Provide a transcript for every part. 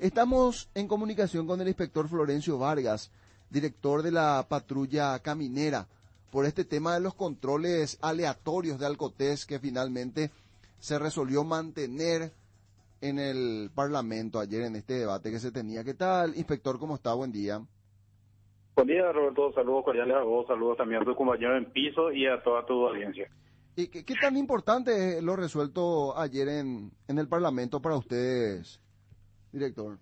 Estamos en comunicación con el inspector Florencio Vargas, director de la patrulla caminera, por este tema de los controles aleatorios de Alcotés que finalmente se resolvió mantener en el Parlamento ayer en este debate que se tenía. ¿Qué tal, inspector? ¿Cómo está? Buen día. Buen día, Roberto. Saludos cordiales a vos, saludos también a tus compañeros en piso y a toda tu audiencia. ¿Y qué tan importante es lo resuelto ayer en el Parlamento para ustedes, director?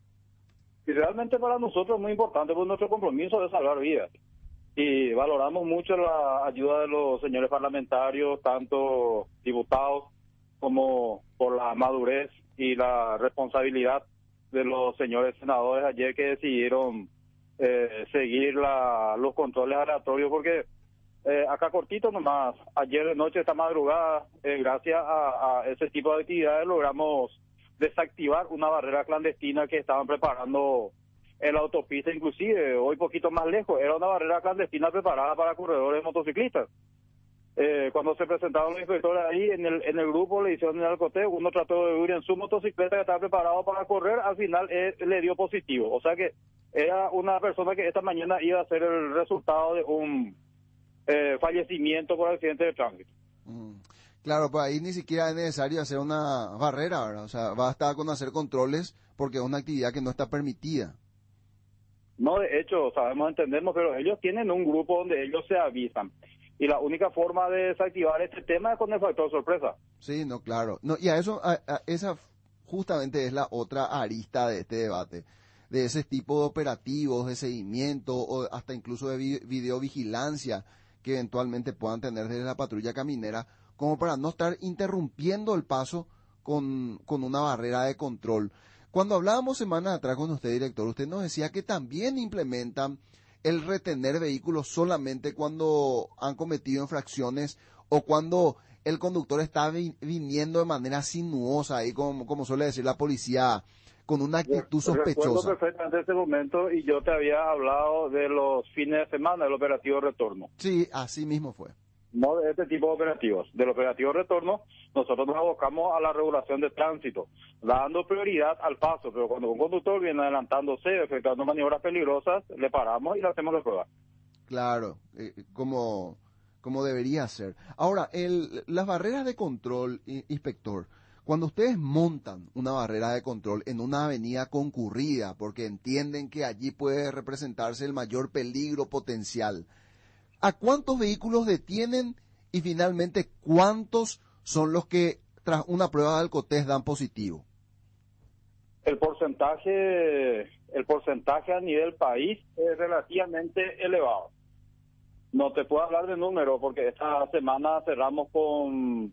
Y realmente para nosotros es muy importante, porque nuestro compromiso es salvar vidas. Y valoramos mucho la ayuda de los señores parlamentarios, tanto diputados como por la madurez y la responsabilidad de los señores senadores ayer que decidieron seguir los controles aleatorios, porque acá cortito nomás, ayer de noche, esta madrugada, gracias a ese tipo de actividades logramos desactivar una barrera clandestina que estaban preparando en la autopista, inclusive hoy poquito más lejos, era una barrera clandestina preparada para corredores motociclistas. Cuando se presentaron los inspectores ahí en el grupo, le hicieron el alcoteo, uno trató de huir en su motocicleta que estaba preparado para correr, al final le dio positivo, o sea que era una persona que esta mañana iba a ser el resultado de un fallecimiento por accidente de tránsito. Claro, pues ahí ni siquiera es necesario hacer una barrera, ¿verdad? O sea, basta con hacer controles porque es una actividad que no está permitida. No, de hecho, entendemos, pero ellos tienen un grupo donde ellos se avisan. Y la única forma de desactivar este tema es con el factor sorpresa. Sí, no, claro. No, y a eso, esa justamente es la otra arista de este debate, de ese tipo de operativos, de seguimiento o hasta incluso de videovigilancia que eventualmente puedan tener desde la patrulla caminera, como para no estar interrumpiendo el paso con una barrera de control. Cuando hablábamos semanas atrás con usted, director, usted nos decía que también implementan el retener vehículos solamente cuando han cometido infracciones o cuando el conductor está viniendo de manera sinuosa, ahí como suele decir la policía, con una actitud sospechosa. Recuerdo perfectamente ese momento y yo te había hablado de los fines de semana, del operativo retorno. Sí, así mismo fue. No de este tipo de operativos. Del operativo retorno, nosotros nos abocamos a la regulación de tránsito, dando prioridad al paso, pero cuando un conductor viene adelantándose, efectuando maniobras peligrosas, le paramos y le hacemos la prueba. Claro, como debería ser. Ahora, las barreras de control, inspector, cuando ustedes montan una barrera de control en una avenida concurrida, porque entienden que allí puede representarse el mayor peligro potencial, ¿a cuántos vehículos detienen y finalmente cuántos son los que tras una prueba de alcotés dan positivo? El porcentaje a nivel país es relativamente elevado. No te puedo hablar de números porque esta semana cerramos con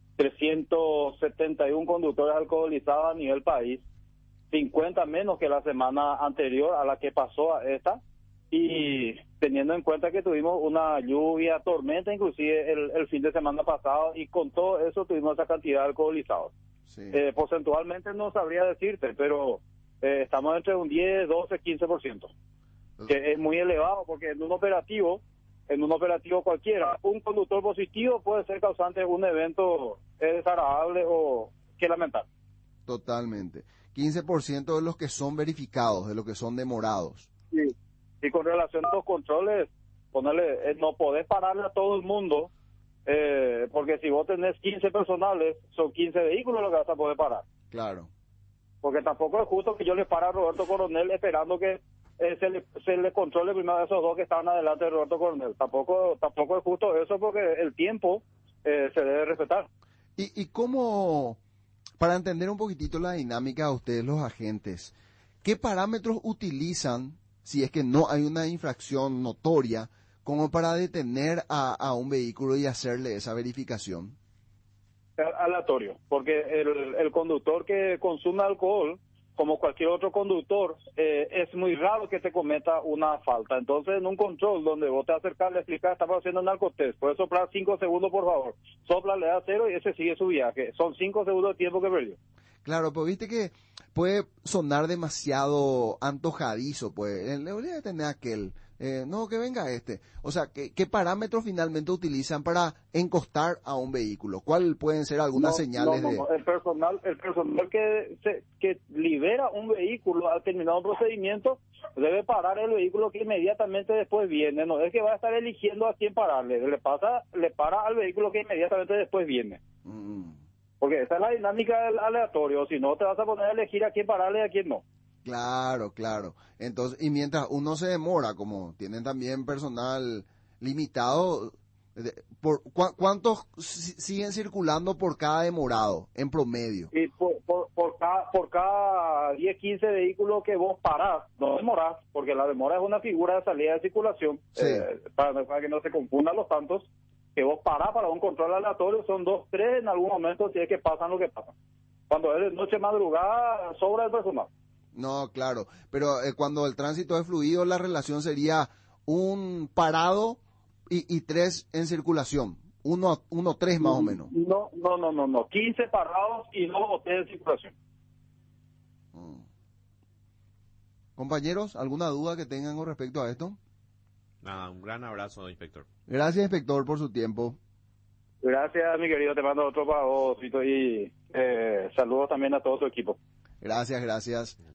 371 conductores alcoholizados a nivel país, 50 menos que la semana anterior a la que pasó a esta, y teniendo en cuenta que tuvimos una lluvia, tormenta inclusive el fin de semana pasado, y con todo eso tuvimos esa cantidad de alcoholizados. Sí. Porcentualmente no sabría decirte, pero estamos entre un 10, 12, 15%, que es muy elevado porque en un operativo cualquiera, un conductor positivo puede ser causante de un evento desagradable o que lamentar. Totalmente. 15% de los que son verificados, de los que son demorados. Sí. Y con relación a los controles, no podés pararle a todo el mundo, porque si vos tenés 15 personales, son 15 vehículos los que vas a poder parar. Claro. Porque tampoco es justo que yo le pare a Roberto Coronel esperando que se le controle primero a esos dos que estaban adelante de Roberto Coronel. Tampoco es justo eso, porque el tiempo se debe respetar. ¿Y cómo, para entender un poquitito la dinámica de ustedes, los agentes, qué parámetros utilizan si es que no hay una infracción notoria como para detener a un vehículo y hacerle esa verificación? Aleatorio, porque el conductor que consume alcohol, como cualquier otro conductor, es muy raro que te cometa una falta. Entonces, en un control donde vos te acercas, le explicas, estamos haciendo un narcotest, puedes soplar 5 segundos, por favor. Sopla, le da 0 y ese sigue su viaje. Son 5 segundos de tiempo que perdió. Claro, pero viste que puede sonar demasiado antojadizo, pues. Le voy a tener aquel, No, que venga este. O sea, ¿qué parámetros finalmente utilizan para encostar a un vehículo? ¿Cuál pueden ser algunas señales de...? El personal que libera un vehículo al terminar un procedimiento debe parar el vehículo que inmediatamente después viene. No es que va a estar eligiendo a quién pararle. Le para al vehículo que inmediatamente después viene. Porque esa es la dinámica del aleatorio. Si no, te vas a poner a elegir a quién pararle y a quién no. Claro, claro. Entonces, y mientras uno se demora, como tienen también personal limitado, ¿cuántos siguen circulando por cada demorado, en promedio? Y por cada 10, 15 vehículos que vos parás, no demorás, porque la demora es una figura de salida de circulación, Sí. para que no se confundan los tantos, que vos parás para un control aleatorio, son 2, 3 en algún momento, si es que pasan lo que pasa. Cuando es de noche madrugada, sobra el personal. No, claro, pero cuando el tránsito es fluido, la relación sería un parado y 3 en circulación, uno 3 más o menos. No, 15 parados y 2 o 3 en circulación. Compañeros, ¿alguna duda que tengan con respecto a esto? Nada, un gran abrazo, inspector. Gracias, inspector, por su tiempo. Gracias, mi querido, te mando otro para vos, y saludos también a todo tu equipo. Gracias, gracias.